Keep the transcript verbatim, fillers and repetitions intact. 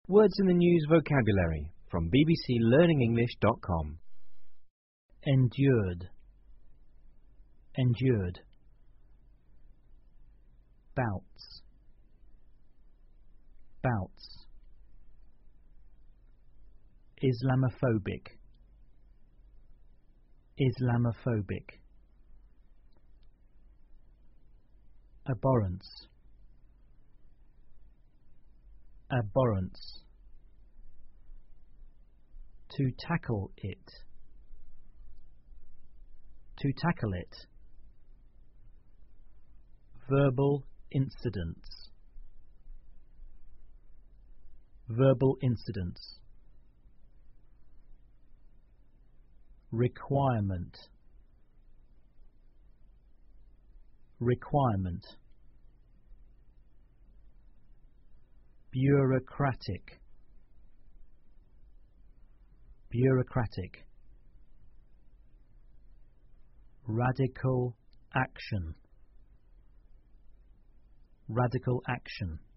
Words in the News vocabulary from b b c learning english dot com. Endured. Endured. Bouts. Bouts. Islamophobic. Islamophobic. Abhorrence. Abhorrence. To tackle it. To tackle it. Verbal incidents. Verbal incidents. Requirement. Requirement. Bureaucratic. Bureaucratic. Radical action. Radical action.